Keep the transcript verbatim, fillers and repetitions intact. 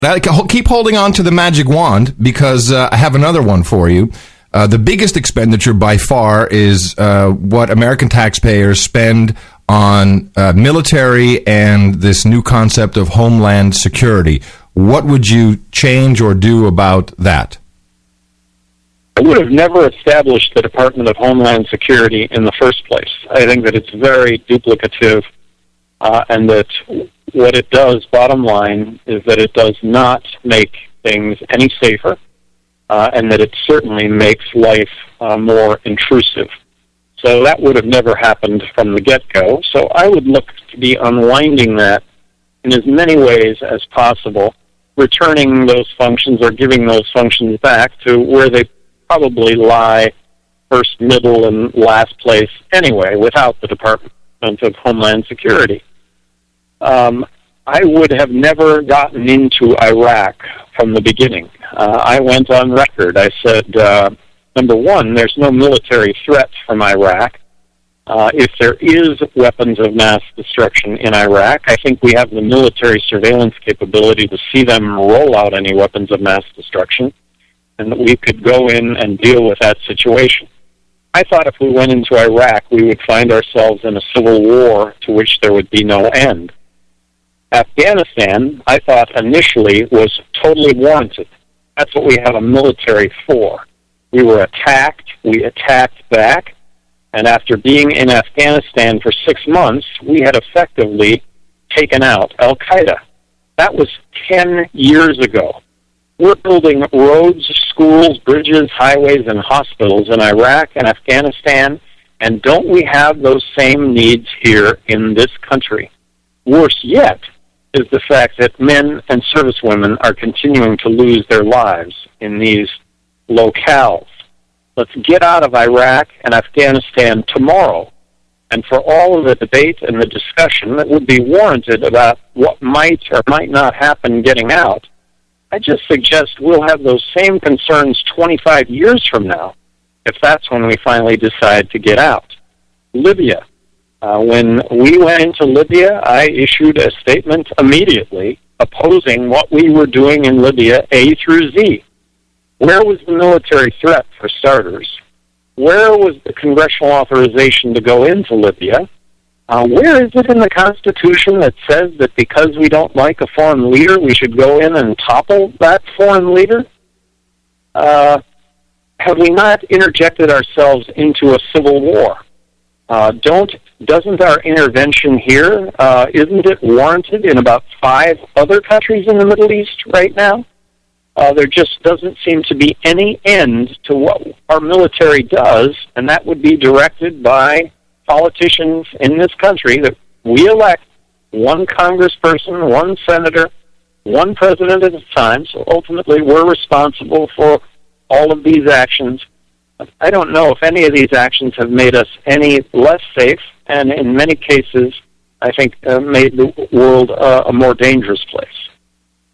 Now, keep holding on to the magic wand, because uh, I have another one for you. Uh, the biggest expenditure by far is uh, what American taxpayers spend on uh, military and this new concept of homeland security. What would you change or do about that? I would have never established the Department of Homeland Security in the first place. I think that it's very duplicative, uh, and that what it does, bottom line, is that it does not make things any safer, uh, and that it certainly makes life uh, more intrusive. So that would have never happened from the get-go. So I would look to be unwinding that in as many ways as possible, returning those functions or giving those functions back to where they probably lie first, middle, and last place anyway, without the Department of Homeland Security. Um, I would have never gotten into Iraq from the beginning. Uh, I went on record. I said, uh, number one, there's no military threat from Iraq. Uh, if there is weapons of mass destruction in Iraq, I think we have the military surveillance capability to see them roll out any weapons of mass destruction, and that we could go in and deal with that situation. I thought if we went into Iraq, we would find ourselves in a civil war to which there would be no end. Afghanistan, I thought initially, was totally warranted. That's what we have a military for. We were attacked, we attacked back, and after being in Afghanistan for six months, we had effectively taken out Al-Qaeda. That was ten years ago. We're building roads, schools, bridges, highways, and hospitals in Iraq and Afghanistan, and don't we have those same needs here in this country? Worse yet is the fact that men and servicewomen are continuing to lose their lives in these locales. Let's get out of Iraq and Afghanistan tomorrow. And for all of the debate and the discussion that would be warranted about what might or might not happen getting out, I just suggest we'll have those same concerns twenty-five years from now, if that's when we finally decide to get out. Libya. Uh, when we went into Libya, I issued a statement immediately opposing what we were doing in Libya, A through Z. Where was the military threat, for starters? Where was the congressional authorization to go into Libya? Uh, where is it in the Constitution that says that because we don't like a foreign leader, we should go in and topple that foreign leader? Uh, have we not interjected ourselves into a civil war? Uh, don't doesn't our intervention here, uh, isn't it warranted in about five other countries in the Middle East right now? Uh, there just doesn't seem to be any end to what our military does, and that would be directed by politicians in this country that we elect one congressperson, one senator, one president at a time, so ultimately we're responsible for all of these actions. I don't know if any of these actions have made us any less safe, and in many cases, I think uh, made the world uh, a more dangerous place.